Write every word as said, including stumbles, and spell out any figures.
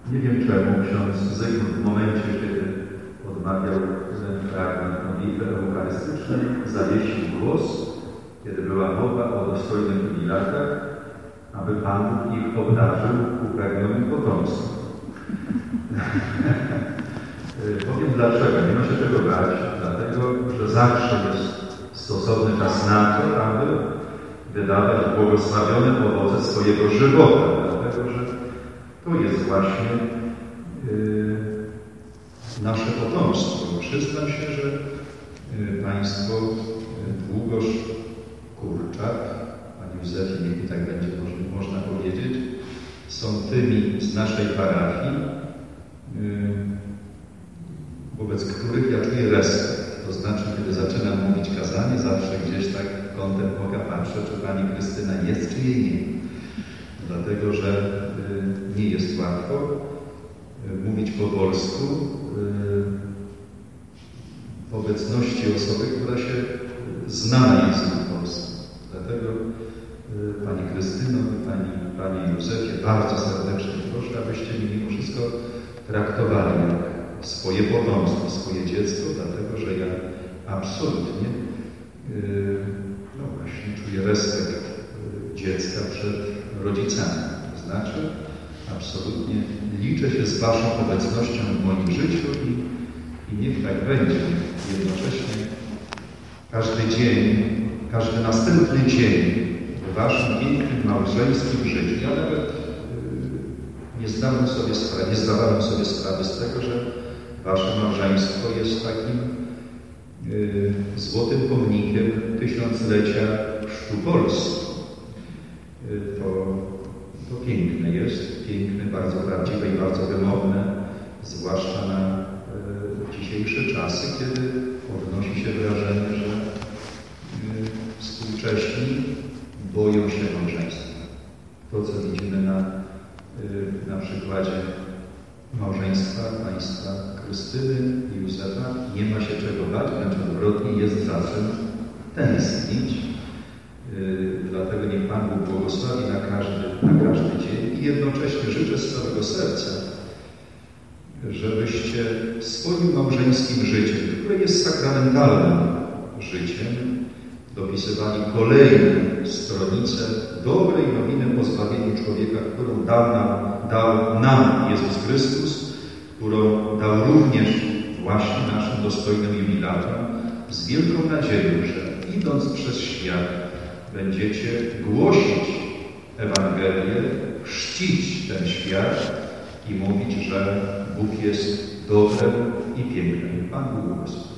Nie wiem czemu ksiądz Zygmunt w momencie, kiedy odmawiał ten fragment modlitwy eucharystycznej, zawiesił głos, kiedy była mowa o dostojnych jubilatach, aby Pan Bóg ich obdarzył upragnionym potomstwem. Powiem dlaczego. Nie ma się czego bać, dlatego, że zawsze jest stosowny czas na to, aby wydawać błogosławione owoce swojego żywota, dlatego, że to jest właśnie yy, nasze potomstwo. Przyznam się, że yy, Państwo yy, Długosz Kurczak, Pani Józefie, niech tak będzie można, można powiedzieć, są tymi z naszej parafii, yy, wobec których ja czuję respekt. To znaczy, kiedy zaczynam mówić kazanie, zawsze gdzieś tak kątem oka patrzę, czy Pani Krystyna jest, czy jej nie. Dlatego, że y, nie jest łatwo y, mówić po polsku y, w obecności osoby, która się zna na języku polskim. Dlatego y, Pani Krystyno i Pani, Pani Józefie bardzo serdecznie proszę, abyście mi mimo wszystko traktowali jak swoje potomstwo, swoje dziecko, dlatego, że ja absolutnie yy, no właśnie czuję respekt yy, dziecka przed rodzicami. To znaczy, absolutnie liczę się z Waszą obecnością w moim życiu i, i niech tak będzie. Jednocześnie każdy dzień, każdy następny dzień w Waszym pięknym małżeńskim życiu, ja nawet yy, nie zdałem sobie sprawy, nie zdawałem sobie sprawy z tego, że Wasze małżeństwo jest takim y, złotym pomnikiem tysiąclecia chrztu Polski. Y, to, to piękne jest, piękne, bardzo prawdziwe i bardzo wymowne, zwłaszcza na y, dzisiejsze czasy, kiedy odnosi się wrażenie, że y, współcześni boją się małżeństwa. To, co widzimy na, y, na przykładzie małżeństwa państwa Krystyny i Józefa, nie ma się czego bać, wręcz odwrotnie, jest za czym tęsknić. Yy, dlatego niech Pan Bóg błogosławi na każdy, na każdy dzień i jednocześnie życzę z całego serca, żebyście swoim małżeńskim życiem, które jest sakramentalnym życiem, dopisywali kolejną stronicę dobrej nowiny o zbawieniu człowieka, którą dał nam, dał nam Jezus Chrystus, którą dał również właśnie naszym dostojnym jubilatom, z wielką nadzieją, że idąc przez świat będziecie głosić Ewangelię, chrzcić ten świat i mówić, że Bóg jest dobrem i pięknym. Pan Bóg błogosławi.